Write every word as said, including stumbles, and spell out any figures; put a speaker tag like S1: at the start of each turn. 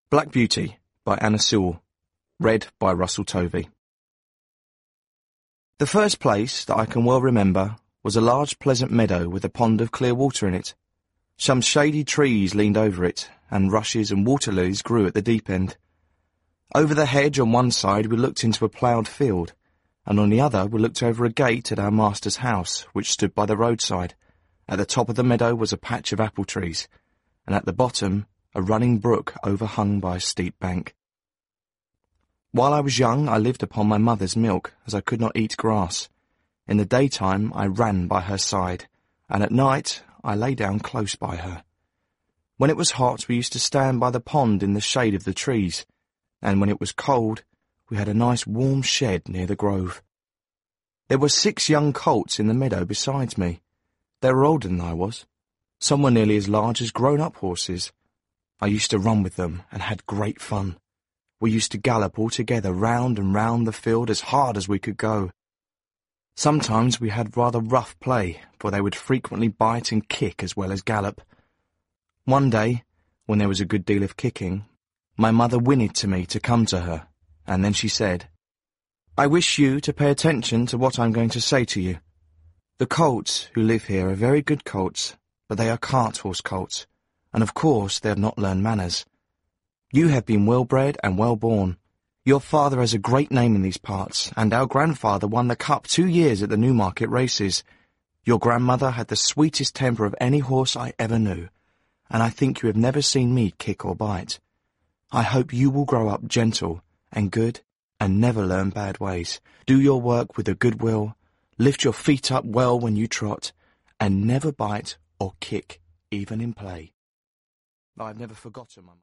S1: Black Beauty by Anna Sewell, read by Russell Tovey. The first place that I can well remember was a large pleasant meadow with a pond of clear water in it. Some shady trees leaned over it, and rushes and water lilies grew at the deep end. Over the hedge on one side we looked into a ploughed field, and on the other we looked over a gate at our master's house, which stood by the roadside. At the top of the meadow was a patch of apple trees, and at the bottom a running brook overhung by a steep bank. While I was young I lived upon my mother's milk, as I could not eat grass. In the daytime I ran by her side, and at night I lay down close by her. When it was hot we used to stand by the pond in the shade of the trees, and when it was cold we had a nice warm shed near the grove. There were six young colts in the meadow besides me. They were older than I was. Some were nearly as large as grown-up horses. I used to run with them and had great fun. We used to gallop all together round and round the field as hard as we could go. Sometimes we had rather rough play, for they would frequently bite and kick as well as gallop. One day, when there was a good deal of kicking, my mother whinnied to me to come to her, and then she said, "I wish you to pay attention to what I'm going to say to you. The colts who live here are very good colts, but they are cart-horse colts, and of course they have not learned manners. You have been well-bred and well-born. Your father has a great name in these parts, and our grandfather won the cup two years at the Newmarket races. Your grandmother had the sweetest temper of any horse I ever knew, and I think you have never seen me kick or bite. I hope you will grow up gentle and good and never learn bad ways. Do your work with a good will, lift your feet up well when you trot, and never bite or kick even in play." I've never forgotten my